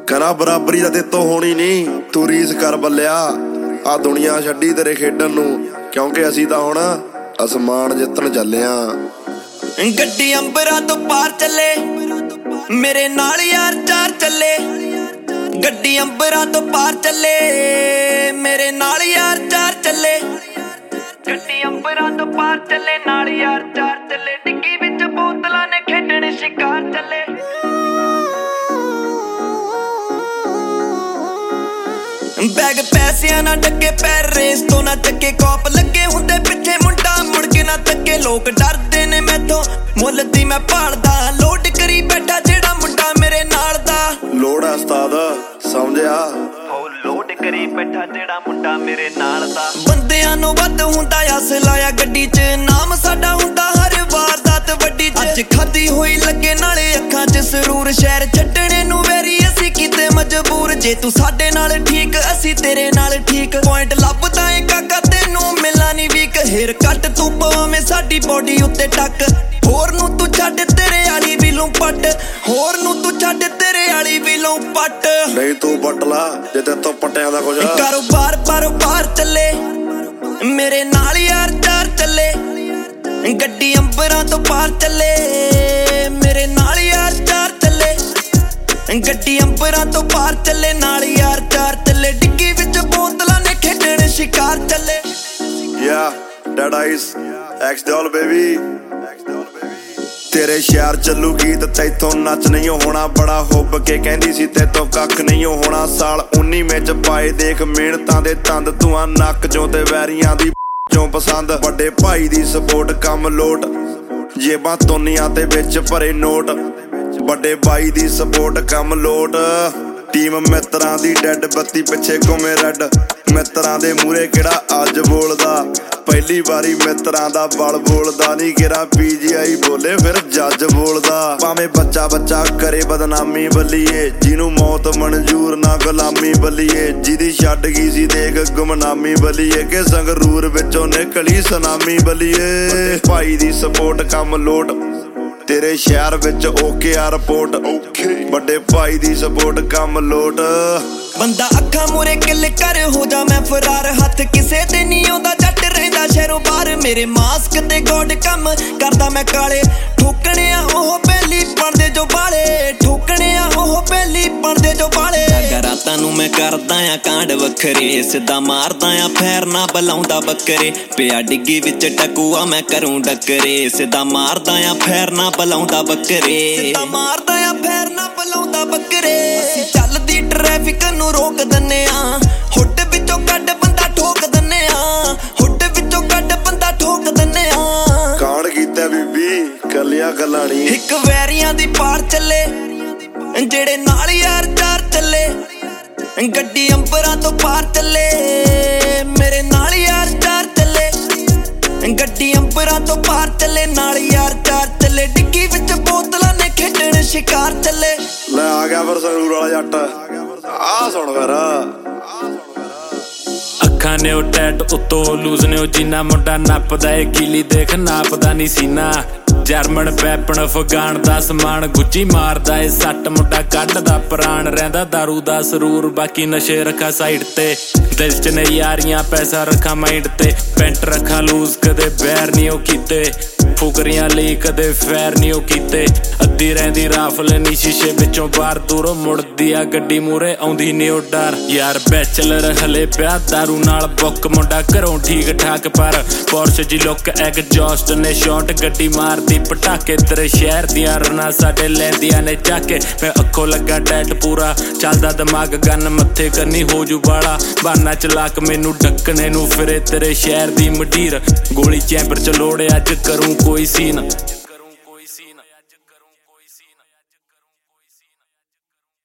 कहना बराबरी दा ते तो होनी नहीं, तू रीस कर बल्लिया। आ दुनिया छड्डी तेरे खेडन नूं, क्योंकि असीं तां हुण आसमान जिੱਤਣ ਚੱਲੇ ਆਂ। गड्डी अंबरां तो पार चले मेरे नाल यार चार चले, गड्डी अंबरां तो पार चले मेरे नाल यार चार चले, गड्डी अंबरां तो पार चले नाल यार चार चले, डिग्गी विच बोतलां ने खेडणे शिकार चले। बैग पैसिਆਂ ना डगे पैर रेस तो ना चक्के, कॉप लगे हुंदे पिछे मुंडा मुड़ के ना तक्के, लोग डरदे ने मैथों मुੱਲ दी मैं भालदा, लोड करी बैठा जेड़ा मुंडा मेरे नाल दा। लोड है उस्ताद समझिया, लोड करी बैठा जेड़ा मुंडा मेरे नाल दा। बंदियां नूं वध हुंदा अस लाया गड्डी च, नाम साडा हुंदा हर वारदात वड्डी च। अज खादी होई लगे नाले अखां च सरूर, शहर छड्डणे नूं वैरी असीं कीते मजबूर। जे तू साडे नाल ठीक असीं तेरे नाल ठीक, पॉइंट लभदा ए काका तैनूं मिलना नी वीक। हेयर कट तू पवावें साडी बॉडी उत्ते टक, होर नूं तू छड्ड तेरे आली विलों पट, होर नूं तू छड्ड तेरे आली विलों पट। नहीं तू पटला जे ते तो पटिया दा कुछ कारोबार बारोबार चले मेरे नाल यार चार चले, गड्डी अंबरां तो पार चले मेरे नाल यार चार चले, गड्डी अंबरां तो पार चले नाल यार चार चले, डिग्गी विच बोतलां ने खेडणे शिकार चले। या dead eyes ex doll baby, तेरे शहर चलू गीत तैथों नच नहीं होना, बड़ा हुब के कहंदी सी तैथों कख नहीं होना। साल 19 में पाए देख मेहनतां दे तंद, तू आ नक चों ते वैरियां दी चों पसंद। बड़े भाई दी सपोर्ट कम लोट, जेबां तोनियां ते विच भरे नोट, बड़े भाई दी सपोर्ट कम लोट। टीम मित्रां दी डेड बत्ती पिछे घुमे रेड, मित्रां दे मूहरे किहड़ा अज बोलदा, पहली बारी मित्रां दा बल बोलदा नी, गिरा PGI बोले फिर जज बोलदा। भावें बच्चा बच्चा करे बदनामी बल्लीए, जिनू मौत मंजूर ना गुलामी बल्लीए, जिदी छड्ड गई सी देख गुमनामी बल्लीए, के संगरूर विचों निकली सुनामी बल्लीए। भाई दी सपोर्ट कम लोट, तेरे शहर विच ओके आ रिपोर्ट, बड़े भाई दी सपोर्ट कम लोट। बंदा अखां मूरे किल कर हो जा मैं फरार, हथ किसे ते नहीं आउंदा जट रहिंदा शहरों बाहर। मेरे मास्क ते गॉड कम करदा मैं काले, ठोकणे आ ओह पहली पड़दे जो बाले, ठोकणे आ ओह पहली पड़दे जो बाले। रातां नूं मैं करदा आ कांड वखरे, सिद्धा मारदा आ फैर ना बलाउंदा बकरे, पिया डिग्गी विच टकूआ मैं करूं डकरे, सिद्धा मारदा आ फैर ना बलाउंदा बकरे, सिद्धा मारदा आ फैर ना बलाउंदा बकरे। चलदी ट्रैफिक नूं रोक दन्ने आ, हुड विचों कड्ड बंदा ठोक दन्ने आ, हुड विचों कड्ड बंदा ठोक दन्ने आ। कांड कीता बीबी कलियां गल्लां नी, इक वैरियां दी पार चले जेड़े नाल यार चार चले, गड्डी अंबरां तो पार चले मेरे नाल यार चार चले, गड्डी अंबरां तो पार चले नाल यार चार चले, डिग्गी विच बोतलां ने खेडणे शिकार चले। ले आ गया फिर संगरूर वाला जट, आ सुन फिर। अखां ने ओ टैट उत्तों लूज ने ओ जीना, मुंडा नपदा ए कीली देख नापदा नी सीना, जर्मन वैपन अफगान दा समान गुच्ची मारदा ए सट, मुंडा कड्डदा प्राण रहिंदा दारू दा सरूर, बाकी नशे रखा साइड ते, दिल च ने यारियां पैसा रखा माइंड ते, पेंट रखा लूज कदे बैर नी ओ कीते, फुकरियां लई कदे फैर नी ओ कीते, अद्धी रहिंदी राफल नी शीशे विचों बाहर, दूरों मुड़दी आ गड्डी मूरे आउंदी नी ओ डर। यार बैचलर हले पिया दारू नाल बुक, मुंडा घरों ठीक ठाक पर पोर्श जी लुक, एग्जॉस्ट ने शॉट गड्डी मारदी पटाके, तेरे शहर दियां रना साडे लैंदियां ने चाके। मैं अखों लगा टैट पूरा चलदा दिमाग गन मत्थे करनी हो जू बाला, बहाना चलाक मैनू डकने नू फिरे तेरे शहर दी मडीर, गोली चैंबर च लोड़े अज करूं कोई सीन।